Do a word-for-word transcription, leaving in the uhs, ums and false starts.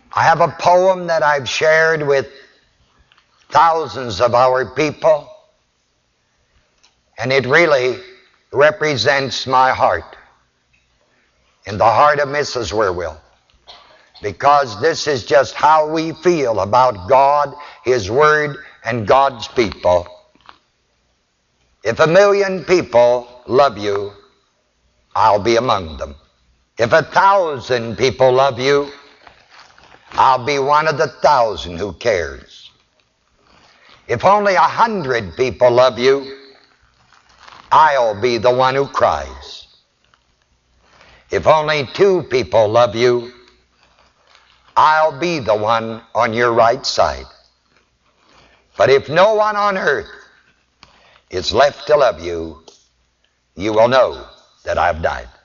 I have a poem that I've shared with thousands of our people, and it really represents my heart and the heart of Missus Wierwille, because this is just how we feel about God, His Word, and God's people. If a million people love you, I'll be among them. If a thousand people love you, I'll be one of the thousand who cares. If only a hundred people love you, I'll be the one who cries. If only two people love you, I'll be the one on your right side. But if no one on earth is left to love you, you will know that I've died.